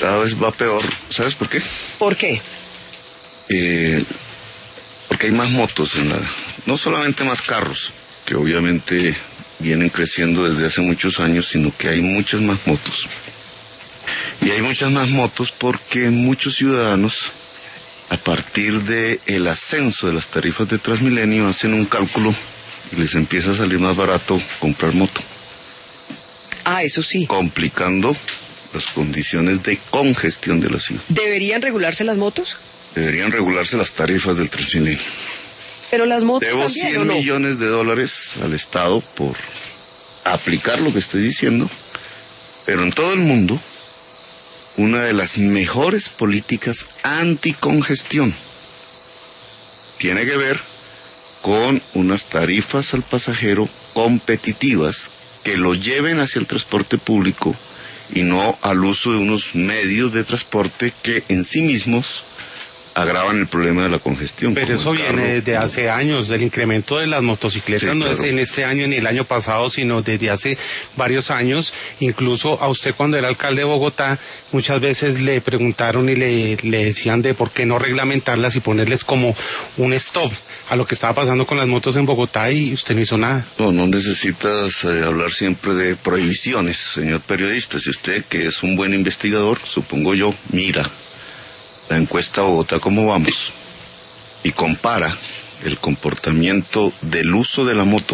cada vez va peor. ¿Sabes por qué? ¿Por qué? Porque hay más motos no solamente más carros, que obviamente vienen creciendo desde hace muchos años, sino que hay muchas más motos. Y hay muchas más motos porque muchos ciudadanos, a partir del ascenso de las tarifas de Transmilenio, hacen un cálculo y les empieza a salir más barato comprar moto. Ah, eso sí. Complicando las condiciones de congestión de la ciudad. ¿Deberían regularse las motos? Deberían regularse las tarifas del Transmilenio. Pero las motos Debo también, 100 ¿o no? millones de dólares al Estado por aplicar lo que estoy diciendo, pero en todo el mundo, una de las mejores políticas anticongestión tiene que ver con unas tarifas al pasajero competitivas que lo lleven hacia el transporte público y no al uso de unos medios de transporte que en sí mismos agravan el problema de la congestión. Pero eso viene desde hace años, del incremento de las motocicletas, sí, no es en este año ni el año pasado, sino desde hace varios años. Incluso a usted, cuando era alcalde de Bogotá, muchas veces le preguntaron y le decían de por qué no reglamentarlas y ponerles como un stop a lo que estaba pasando con las motos en Bogotá, y usted no hizo nada. No necesitas hablar siempre de prohibiciones, señor periodista. Si usted, que es un buen investigador, supongo yo, mira la encuesta Bogotá ¿Cómo vamos? Y compara el comportamiento del uso de la moto,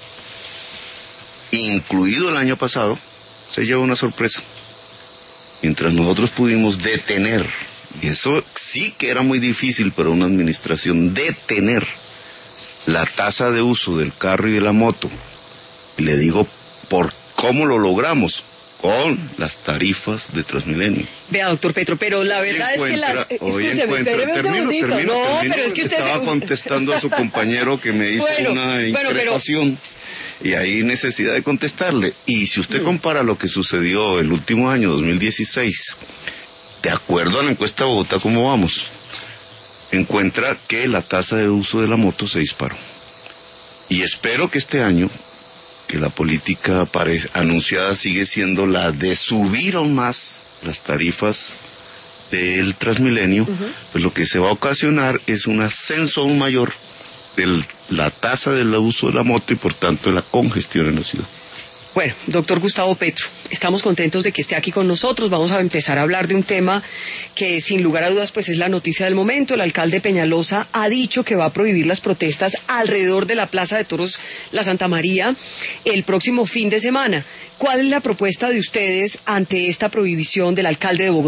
incluido el año pasado, se lleva una sorpresa. Mientras nosotros pudimos detener, y eso sí que era muy difícil para una administración, detener la tasa de uso del carro y de la moto, y le digo por cómo lo logramos, con las tarifas de Transmilenio. Vea, doctor Petro, pero la verdad es que las... Termino, pero es que usted... Estaba contestando a su compañero que me hizo una increpación, y hay necesidad de contestarle. Y si usted compara lo que sucedió el último año, 2016, de acuerdo a la encuesta Bogotá ¿Cómo vamos?, encuentra que la tasa de uso de la moto se disparó. Y espero que este año, que la política anunciada sigue siendo la de subir aún más las tarifas del Transmilenio, pues lo que se va a ocasionar es un ascenso aún mayor de la tasa del uso de la moto y por tanto de la congestión en la ciudad. Bueno, doctor Gustavo Petro, estamos contentos de que esté aquí con nosotros. Vamos a empezar a hablar de un tema que sin lugar a dudas pues es la noticia del momento. El alcalde Peñalosa ha dicho que va a prohibir las protestas alrededor de la Plaza de Toros La Santa María el próximo fin de semana. ¿Cuál es la propuesta de ustedes ante esta prohibición del alcalde de Bogotá?